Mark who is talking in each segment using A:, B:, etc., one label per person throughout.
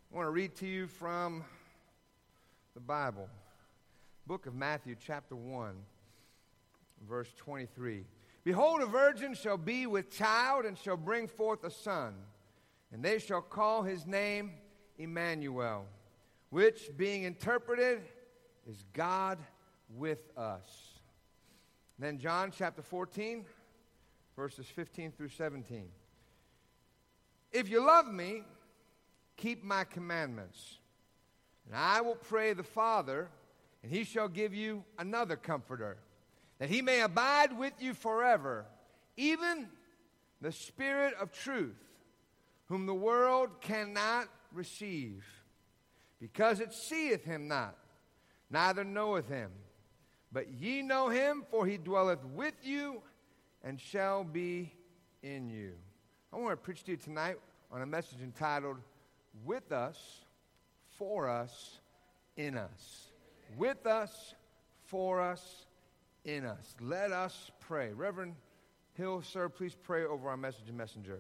A: I want to read to you from the Bible, book of Matthew, chapter 1, verse 23. Behold, a virgin shall be with child and shall bring forth a son, and they shall call his name Emmanuel, which, being interpreted, is God with us. Then John chapter 14, verses 15 through 17. If you love me, keep my commandments, and I will pray the Father, and he shall give you another comforter, that he may abide with you forever, even the Spirit of truth, whom the world cannot receive, because it seeth him not, neither knoweth him. But ye know him, for he dwelleth with you and shall be in you. I want to preach to you tonight on a message entitled, With Us, For Us, In Us. With us, for us, in us. Let us pray. Reverend Hill, sir, please pray over our message and messenger.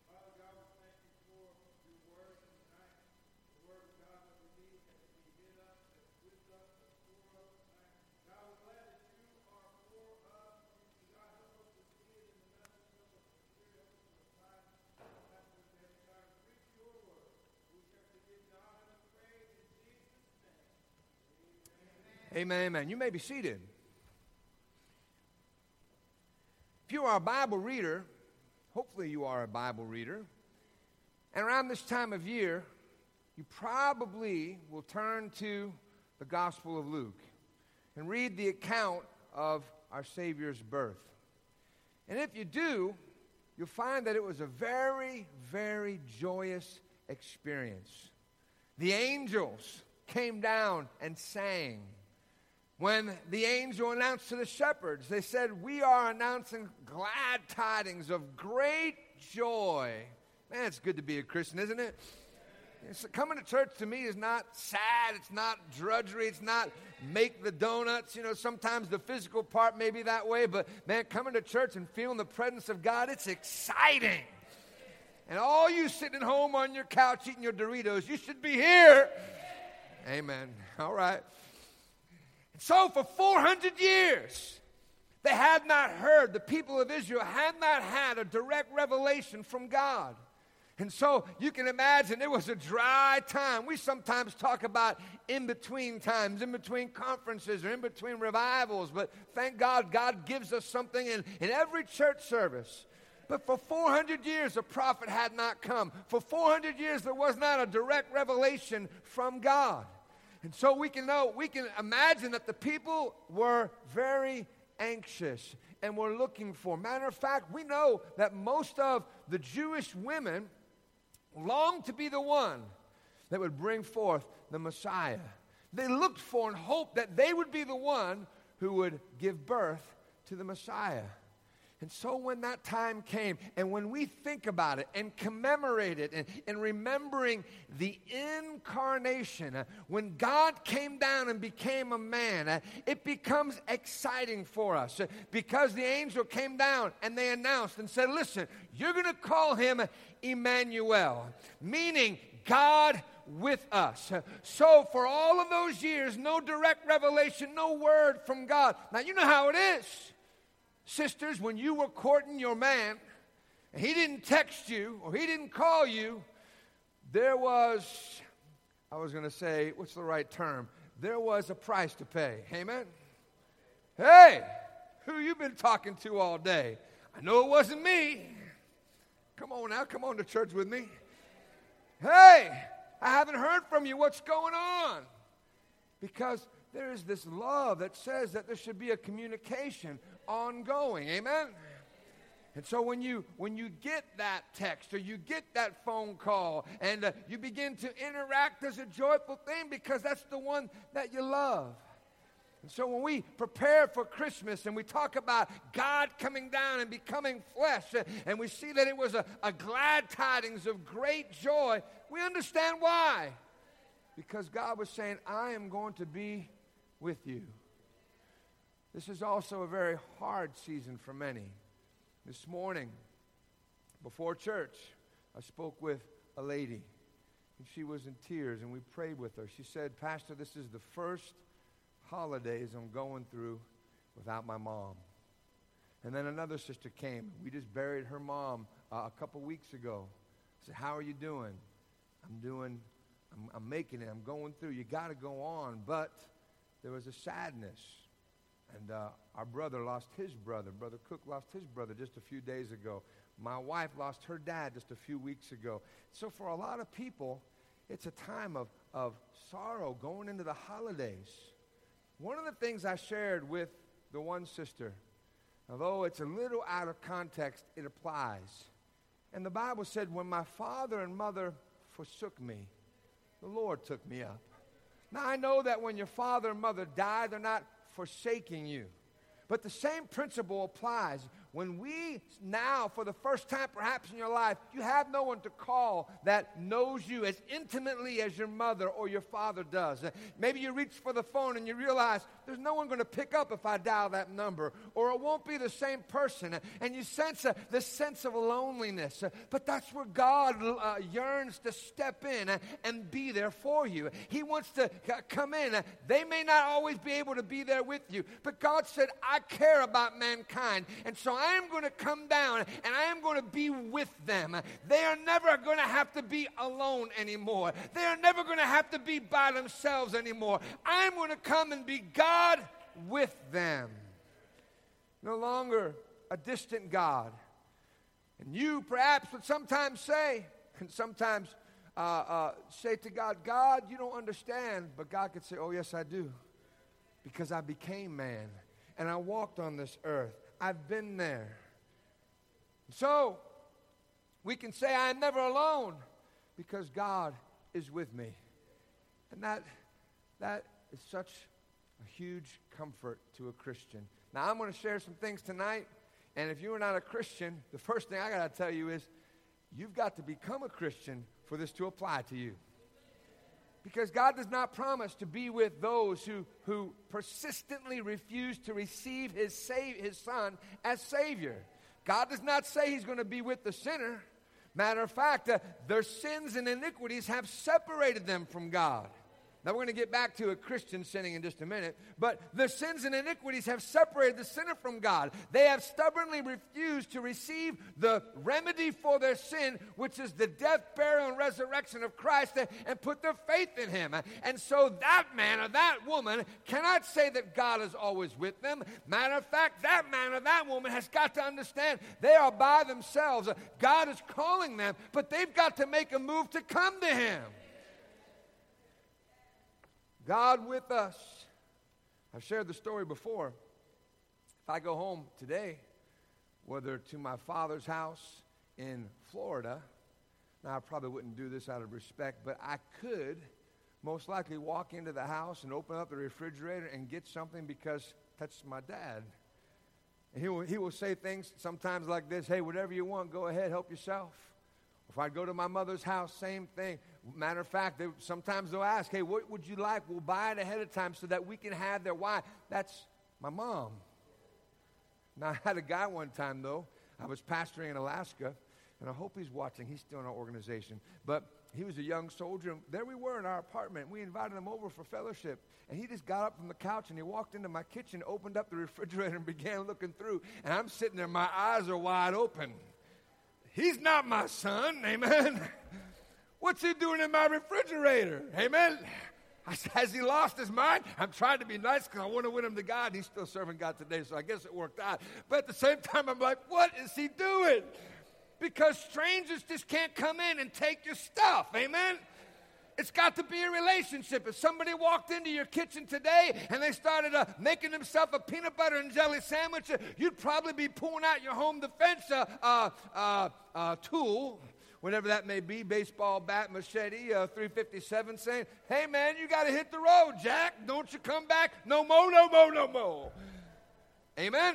A: Amen, amen. You may be seated. If you are a Bible reader, hopefully you are a Bible reader, and around this time of year, you probably will turn to the Gospel of Luke and read the account of our Savior's birth. And if you do, you'll find that it was a very, very joyous experience. The angels came down and sang. When the angel announced to the shepherds, they said, we are announcing glad tidings of great joy. Man, it's good to be a Christian, isn't it? Coming to church to me is not sad. It's not drudgery. It's not make the donuts. You know, sometimes the physical part may be that way. But, man, coming to church and feeling the presence of God, it's exciting. And all you sitting at home on your couch eating your Doritos, you should be here. Amen. All right. So for 400 years, they had not heard, the people of Israel had not had a direct revelation from God. And so you can imagine it was a dry time. We sometimes talk about in-between times, in between conferences or in between revivals. But thank God, God gives us something in every church service. But for 400 years, a prophet had not come. For 400 years, there was not a direct revelation from God. And so we can imagine that the people were very anxious and were looking for. Matter of fact, we know that most of the Jewish women longed to be the one that would bring forth the Messiah. They looked for and hoped that they would be the one who would give birth to the Messiah. And so when that time came, and when we think about it and commemorate it and remembering the incarnation, when God came down and became a man, it becomes exciting for us because the angel came down and they announced and said, listen, you're going to call him Emmanuel, meaning God with us. So for all of those years, no direct revelation, no word from God. Now, you know how it is. Sisters, when you were courting your man, and he didn't text you or he didn't call you, there was, what's the right term? There was a price to pay. Amen? Hey, who you been talking to all day? I know it wasn't me. Come on now, come on to church with me. Hey, I haven't heard from you. What's going on? Because there is this love that says that there should be a communication ongoing. Amen? And so when you get that text or you get that phone call and you begin to interact, there's a joyful thing because that's the one that you love. And so when we prepare for Christmas and we talk about God coming down and becoming flesh and we see that it was a glad tidings of great joy, we understand why. Because God was saying, I am going to be with you. This is also a very hard season for many. This morning, before church, I spoke with a lady and she was in tears, and we prayed with her. She said, Pastor, this is the first holidays I'm going through without my mom. And then another sister came. We just buried her mom a couple weeks ago. I said, how are you doing? I'm making it. I'm going through. You got to go on. But there was a sadness. And our brother lost his brother. Brother Cook lost his brother just a few days ago. My wife lost her dad just a few weeks ago. So for a lot of people, it's a time of sorrow going into the holidays. One of the things I shared with the one sister, although it's a little out of context, it applies. And the Bible said, when my father and mother forsook me, the Lord took me up. Now, I know that when your father and mother die, they're not forsaking you. But the same principle applies. When we now, for the first time perhaps in your life, you have no one to call that knows you as intimately as your mother or your father does. Maybe you reach for the phone and you realize there's no one going to pick up if I dial that number, or it won't be the same person, and you sense this sense of loneliness. But that's where God yearns to step in and be there for you. He wants to come in. They may not always be able to be there with you, but God said, I care about mankind, and so I am going to come down and I am going to be with them. They are never going to have to be alone anymore. They are never going to have to be by themselves anymore. I am going to come and be God with them. No longer a distant God. And you perhaps would sometimes say, and sometimes say to God, God, you don't understand. But God could say, oh, yes, I do. Because I became man and I walked on this earth. I've been there. So, we can say I am never alone because God is with me. And that is such a huge comfort to a Christian. Now, I'm going to share some things tonight, and if you are not a Christian, the first thing I got to tell you is you've got to become a Christian for this to apply to you. Because God does not promise to be with those who persistently refuse to receive his Son as Savior. God does not say he's going to be with the sinner. Matter of fact, their sins and iniquities have separated them from God. Now, we're going to get back to a Christian sinning in just a minute. But the sins and iniquities have separated the sinner from God. They have stubbornly refused to receive the remedy for their sin, which is the death, burial, and resurrection of Christ, and put their faith in him. And so that man or that woman cannot say that God is always with them. Matter of fact, that man or that woman has got to understand they are by themselves. God is calling them, but they've got to make a move to come to him. God with us. I've shared the story before. If I go home today, whether to my father's house in Florida, now I probably wouldn't do this out of respect, but I could most likely walk into the house and open up the refrigerator and get something because that's my dad. And he will say things sometimes like this, hey, whatever you want, go ahead, help yourself. If I go to my mother's house, same thing. Matter of fact, sometimes they'll ask, hey, what would you like? We'll buy it ahead of time so that we can have their why. That's my mom. Now, I had a guy one time, though. I was pastoring in Alaska, and I hope he's watching. He's still in our organization. But he was a young soldier. And there we were in our apartment. We invited him over for fellowship. And he just got up from the couch, and he walked into my kitchen, opened up the refrigerator, and began looking through. And I'm sitting there. My eyes are wide open. He's not my son, amen. What's he doing in my refrigerator, amen? Has he lost his mind? I'm trying to be nice because I want to win him to God. He's still serving God today, so I guess it worked out. But at the same time, I'm like, what is he doing? Because strangers just can't come in and take your stuff, amen? It's got to be a relationship. If somebody walked into your kitchen today and they started making themselves a peanut butter and jelly sandwich, you'd probably be pulling out your home defense tool, whatever that may be, baseball bat, machete, 357, saying, hey, man, you got to hit the road, Jack. Don't you come back. No more, no more, no more. Amen?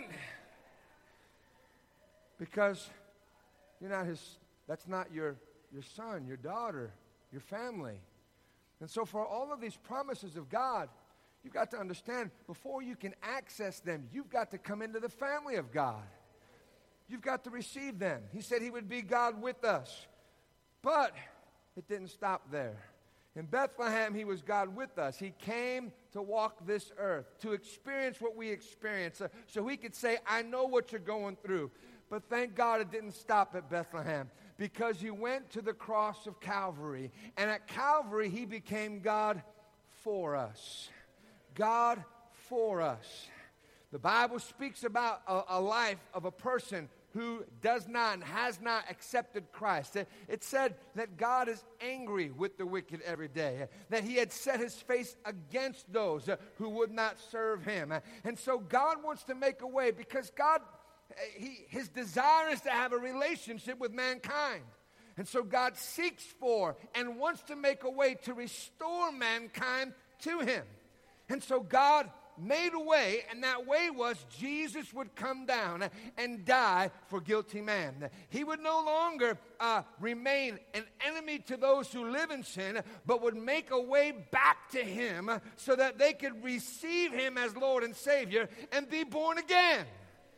A: Because you're not that's not your son, your daughter, your family. And so for all of these promises of God, you've got to understand, before you can access them, you've got to come into the family of God. You've got to receive them. He said he would be God with us. But it didn't stop there. In Bethlehem, he was God with us. He came to walk this earth, to experience what we experience, so he could say, I know what you're going through. But thank God it didn't stop at Bethlehem, because he went to the cross of Calvary. And at Calvary, he became God for us. God for us. The Bible speaks about a life of a person who does not and has not accepted Christ. It said that God is angry with the wicked every day, that he had set his face against those who would not serve him. And so God wants to make a way, because God, his desire is to have a relationship with mankind. And so God seeks for and wants to make a way to restore mankind to him. And so God made a way, and that way was Jesus would come down and die for guilty man. He would no longer remain an enemy to those who live in sin, but would make a way back to him so that they could receive him as Lord and Savior and be born again.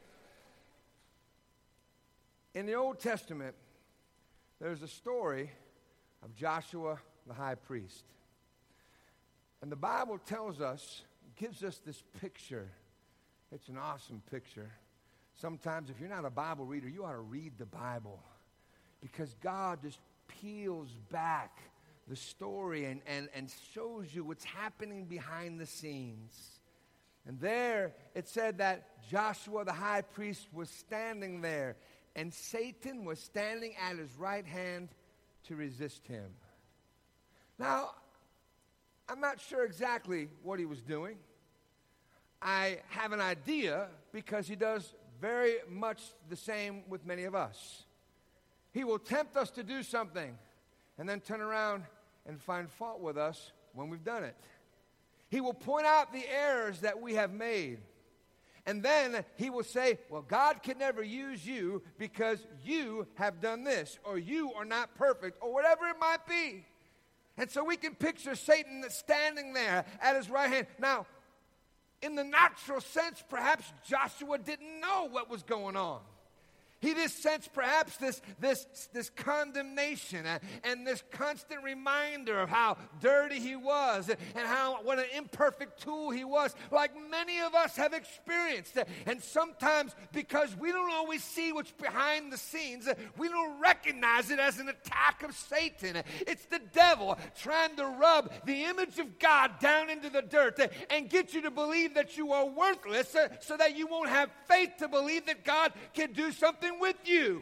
A: In the Old Testament, there's a story of Joshua the high priest. And the Bible tells us, gives us this picture. It's an awesome picture. Sometimes if you're not a Bible reader, you ought to read the Bible, because God just peels back the story and shows you what's happening behind the scenes. And there it said that Joshua the high priest was standing there, and Satan was standing at his right hand to resist him. Now, I'm not sure exactly what he was doing. I have an idea, because he does very much the same with many of us. He will tempt us to do something and then turn around and find fault with us when we've done it. He will point out the errors that we have made. And then he will say, well, God can never use you because you have done this, or you are not perfect, or whatever it might be. And so we can picture Satan standing there at his right hand. Now, in the natural sense, perhaps Joshua didn't know what was going on. He just sensed perhaps this condemnation and this constant reminder of how dirty he was and what an imperfect tool he was, like many of us have experienced. And sometimes, because we don't always see what's behind the scenes, we don't recognize it as an attack of Satan. It's the devil trying to rub the image of God down into the dirt and get you to believe that you are worthless, so that you won't have faith to believe that God can do something with you.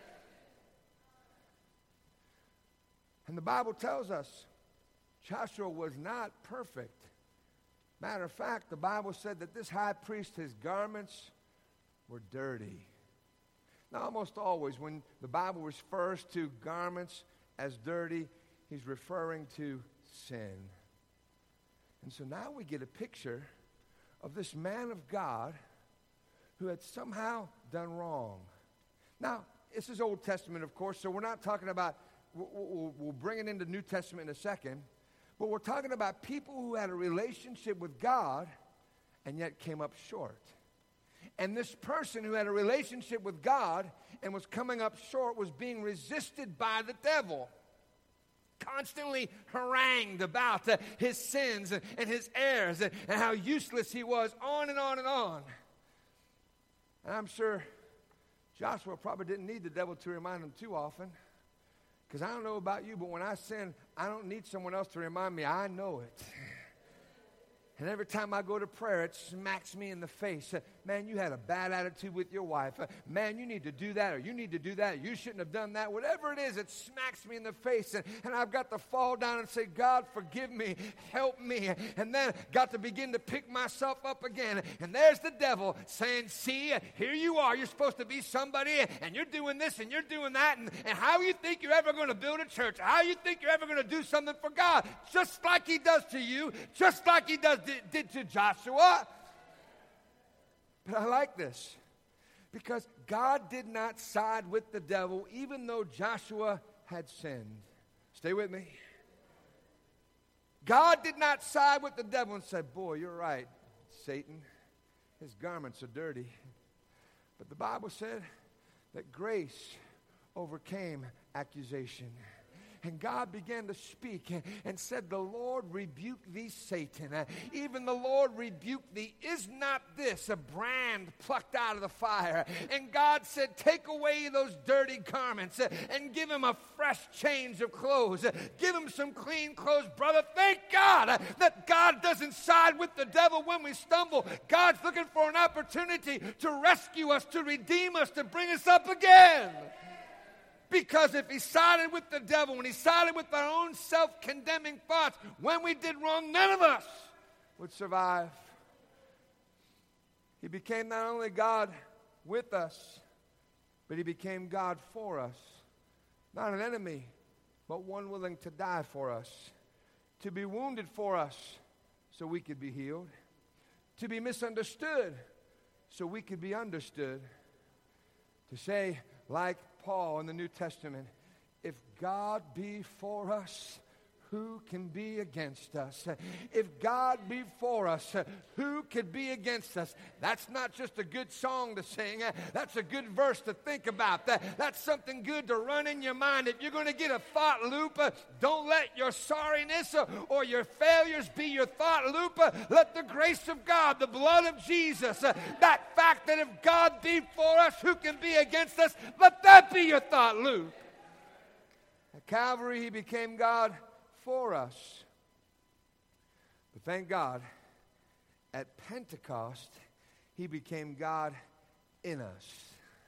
A: And the Bible tells us Joshua was not perfect. Matter of fact, the Bible said that this high priest, his garments were dirty. Now, almost always when the Bible refers to garments as dirty, he's referring to sin. And so now we get a picture of this man of God who had somehow done wrong. Now, this is Old Testament, of course, so we're not talking about, we'll bring it into New Testament in a second, but we're talking about people who had a relationship with God and yet came up short. And this person who had a relationship with God and was coming up short was being resisted by the devil, constantly harangued about his sins and his errors and how useless he was, on and on and on. And I'm sure Joshua probably didn't need the devil to remind him too often, because I don't know about you, but when I sin, I don't need someone else to remind me. I know it. And every time I go to prayer, it smacks me in the face. Man, you had a bad attitude with your wife. Man, you need to do that, or you need to do that. You shouldn't have done that. Whatever it is, it smacks me in the face. And I've got to fall down and say, God, forgive me. Help me. And then got to begin to pick myself up again. And there's the devil saying, see, here you are. You're supposed to be somebody, and you're doing this, and you're doing that. And how you think you're ever going to build a church? How you think you're ever going to do something for God? Just like he does to you. Just like he did to Joshua. But I like this, because God did not side with the devil even though Joshua had sinned. Stay with me. God did not side with the devil and say, boy, you're right, Satan. His garments are dirty. But the Bible said that grace overcame accusation. And God began to speak and said, the Lord rebuke thee, Satan. Even the Lord rebuke thee. Is not this a brand plucked out of the fire? And God said, take away those dirty garments and give him a fresh change of clothes. Give him some clean clothes, brother. Thank God that God doesn't side with the devil when we stumble. God's looking for an opportunity to rescue us, to redeem us, to bring us up again. Because if he sided with the devil, when he sided with our own self-condemning thoughts, when we did wrong, none of us would survive. He became not only God with us, but he became God for us. Not an enemy, but one willing to die for us, to be wounded for us so we could be healed, to be misunderstood so we could be understood, to say, like Paul in the New Testament, if God be for us, who can be against us? If God be for us, who could be against us? That's not just a good song to sing. That's a good verse to think about. That's something good to run in your mind. If you're going to get a thought loop, don't let your sorriness or your failures be your thought loop. Let the grace of God, the blood of Jesus, that fact that if God be for us, who can be against us? Let that be your thought loop. At Calvary, he became God for us. But thank God, at Pentecost, he became God in us.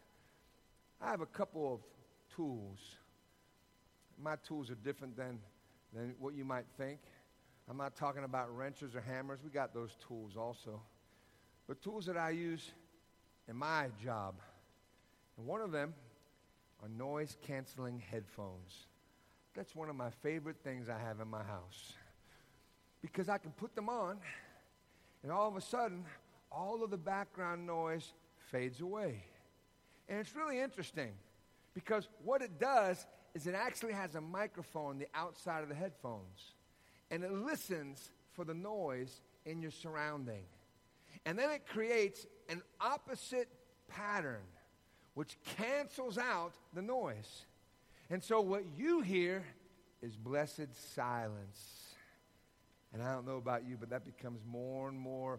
A: I have a couple of tools. My tools are different than what you might think. I'm not talking about wrenches or hammers. We got those tools also. But tools that I use in my job. And one of them are noise-canceling headphones. That's one of my favorite things I have in my house. Because I can put them on, and all of a sudden, all of the background noise fades away. And it's really interesting, because what it does is it actually has a microphone on the outside of the headphones. And it listens for the noise in your surrounding. And then it creates an opposite pattern, which cancels out the noise. And so what you hear is blessed silence. And I don't know about you, but that becomes more and more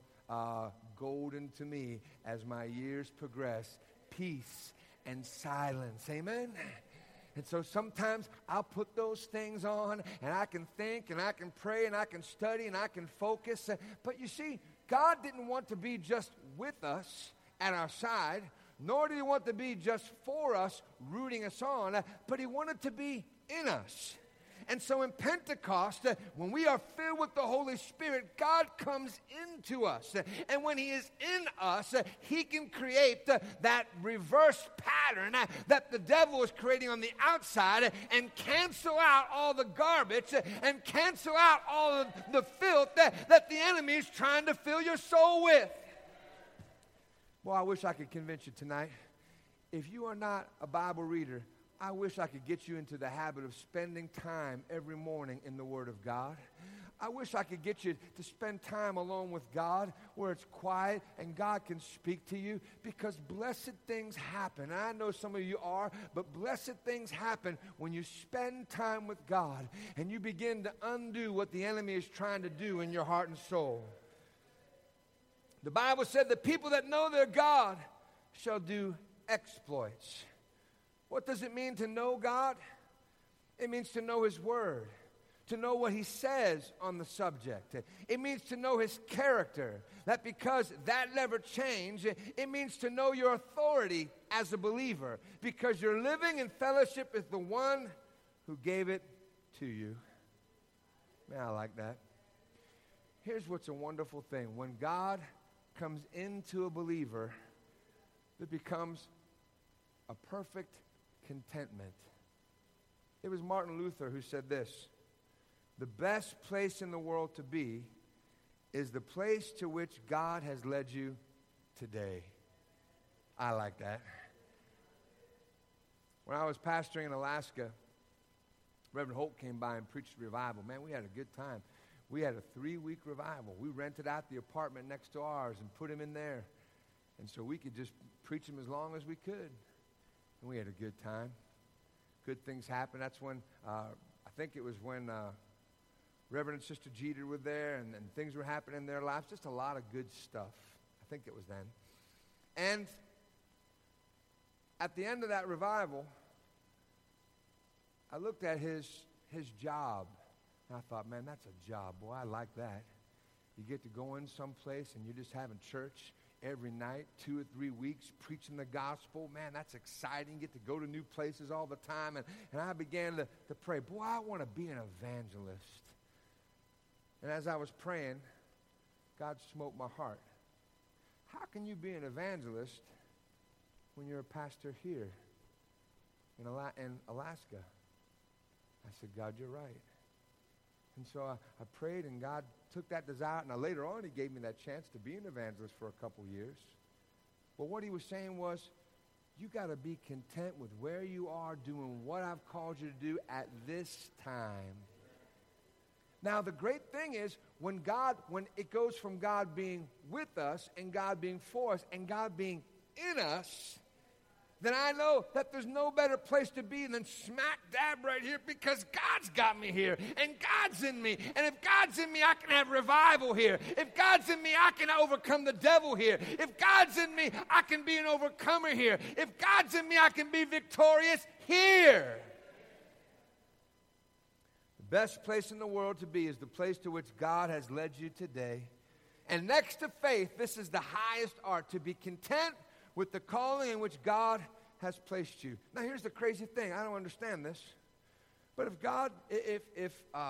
A: golden to me as my years progress. Peace and silence. Amen? And so sometimes I'll put those things on, and I can think, and I can pray, and I can study, and I can focus. But you see, God didn't want to be just with us at our side, nor did he want to be just for us, rooting us on, but he wanted to be in us. And so in Pentecost, when we are filled with the Holy Spirit, God comes into us. And when he is in us, he can create that reverse pattern that the devil is creating on the outside and cancel out all the garbage and cancel out all of the filth that the enemy is trying to fill your soul with. Well, I wish I could convince you tonight. If you are not a Bible reader, I wish I could get you into the habit of spending time every morning in the Word of God. I wish I could get you to spend time alone with God where it's quiet and God can speak to you, because blessed things happen. And I know some of you are, but blessed things happen when you spend time with God and you begin to undo what the enemy is trying to do in your heart and soul. The Bible said the people that know their God shall do exploits. What does it mean to know God? It means to know his word, to know what he says on the subject. It means to know his character, that because that never changed, it means to know your authority as a believer, because you're living in fellowship with the one who gave it to you. Man, I like that. Here's what's a wonderful thing. When God comes into a believer, there becomes a perfect contentment. It was Martin Luther who said this: the best place in the world to be is the place to which God has led you today. I like that. When I was pastoring in Alaska, Reverend Holt came by and preached revival. Man, we had a good time. We had a 3-week revival. We rented out the apartment next to ours and put him in there. And so we could just preach him as long as we could. And we had a good time. Good things happened. That's when I think it was when Reverend and Sister Jeter were there, and things were happening in their lives. Just a lot of good stuff. I think it was then. And at the end of that revival, I looked at his job, and I thought, man, that's a job. Boy, I like that. You get to go in someplace, and you're just having church every night, 2 or 3 weeks, preaching the gospel. Man, that's exciting. You get to go to new places all the time. And I began to pray, boy, I want to be an evangelist. And as I was praying, God smote my heart. How can you be an evangelist when you're a pastor here in Alaska? I said, God, you're right. And so I prayed, and God took that desire. Now, later on, he gave me that chance to be an evangelist for a couple years. But what he was saying was, you got to be content with where you are doing what I've called you to do at this time. Now, the great thing is, when it goes from God being with us and God being for us and God being in us, then I know that there's no better place to be than smack dab right here, because God's got me here and God's in me. And if God's in me, I can have revival here. If God's in me, I can overcome the devil here. If God's in me, I can be an overcomer here. If God's in me, I can be victorious here. The best place in the world to be is the place to which God has led you today. And next to faith, this is the highest art, to be content with the calling in which God has placed you. Now, here's the crazy thing. I don't understand this. But if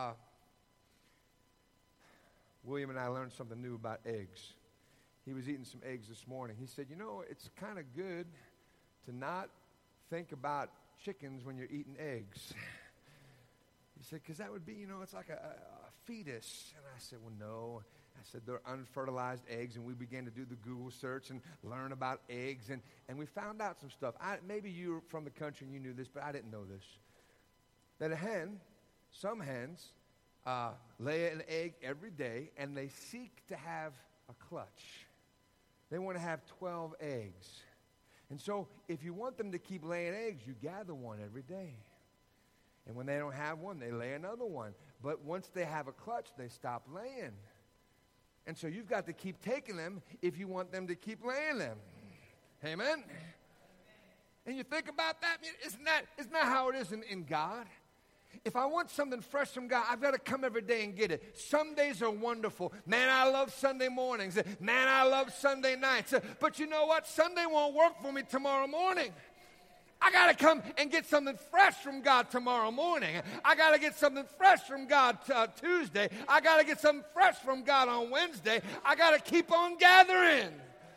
A: William and I learned something new about eggs. He was eating some eggs this morning. He said, it's kind of good to not think about chickens when you're eating eggs. He said, because that would be, it's like a fetus. And I said, well, no. I said, they're unfertilized eggs, and we began to do the Google search and learn about eggs, and we found out some stuff. Maybe you were from the country and you knew this, but I didn't know this. That some hens lay an egg every day, and they seek to have a clutch. They want to have 12 eggs. And so if you want them to keep laying eggs, you gather one every day. And when they don't have one, they lay another one. But once they have a clutch, they stop laying. And so you've got to keep taking them if you want them to keep laying them. Amen? And you think about that, isn't that how it is in God? If I want something fresh from God, I've got to come every day and get it. Some days are wonderful. Man, I love Sunday mornings. Man, I love Sunday nights. But you know what? Sunday won't work for me tomorrow morning. I got to come and get something fresh from God tomorrow morning. I got to get something fresh from God Tuesday. I got to get something fresh from God on Wednesday. I got to keep on gathering.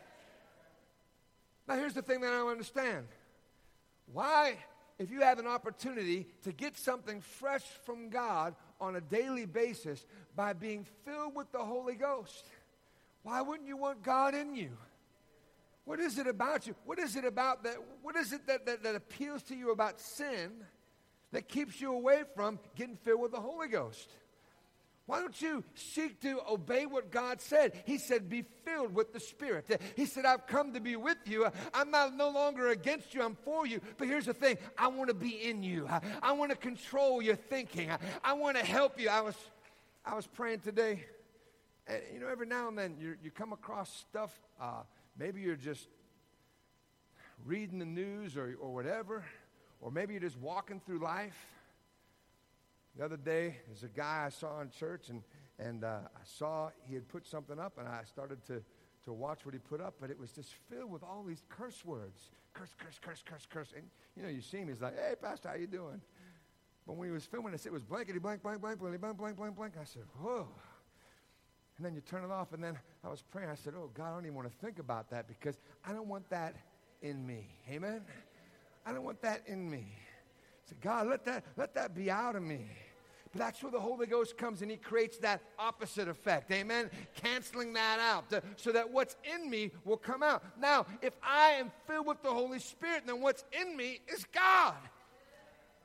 A: Now, here's the thing that I don't understand. Why, if you have an opportunity to get something fresh from God on a daily basis by being filled with the Holy Ghost, why wouldn't you want God in you? What is it about you? What is it about that? What is it that appeals to you about sin that keeps you away from getting filled with the Holy Ghost? Why don't you seek to obey what God said? He said, be filled with the Spirit. He said, I've come to be with you. I'm no longer against you. I'm for you. But here's the thing. I want to be in you. I want to control your thinking. I want to help you. I was praying today. And, every now and then you come across stuff. Maybe you're just reading the news or whatever. Or maybe you're just walking through life. The other day, there's a guy I saw in church, and I saw he had put something up, and I started to watch what he put up, but it was just filled with all these curse words. Curse, curse, curse, curse, curse. And, you see him, he's like, hey, Pastor, how you doing? But when he was filming, it was blankety blank, blank, blank, blank, blank, blank, blank, blank. I said, whoa. And then you turn it off, and then I was praying. I said, oh, God, I don't even want to think about that because I don't want that in me. Amen? I don't want that in me. I said, God, let that be out of me. But that's where the Holy Ghost comes, and he creates that opposite effect. Amen? Canceling that out so that what's in me will come out. Now, if I am filled with the Holy Spirit, then what's in me is God.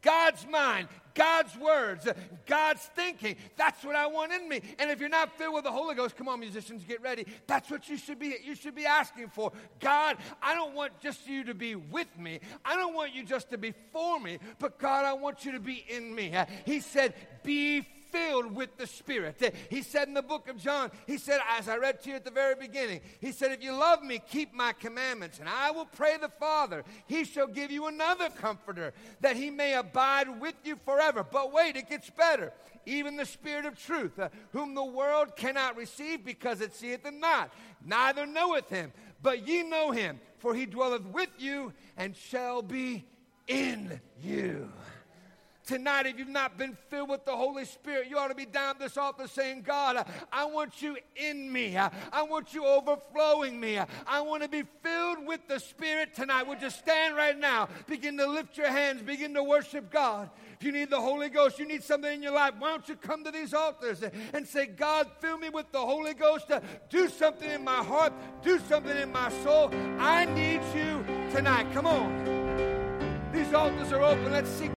A: God's mind, God's words, God's thinking. That's what I want in me. And if you're not filled with the Holy Ghost, come on, musicians, get ready. That's what you should be asking for. God, I don't want just you to be with me. I don't want you just to be for me, but God, I want you to be in me. He said, be filled with the Spirit. He said in the book of John, he said, as I read to you at the very beginning, he said, if you love me, keep my commandments, and I will pray the Father. He shall give you another comforter, that he may abide with you forever. But wait, it gets better. Even the Spirit of truth, whom the world cannot receive, because it seeth him not, neither knoweth him. But ye know him, for he dwelleth with you, and shall be in you. Tonight, if you've not been filled with the Holy Spirit, you ought to be down at this altar saying, God, I want you in me. I want you overflowing me. I want to be filled with the Spirit tonight. Would you stand right now? Begin to lift your hands. Begin to worship God. If you need the Holy Ghost, you need something in your life, why don't you come to these altars and say, God, fill me with the Holy Ghost. Do something in my heart. Do something in my soul. I need you tonight. Come on. These altars are open. Let's seek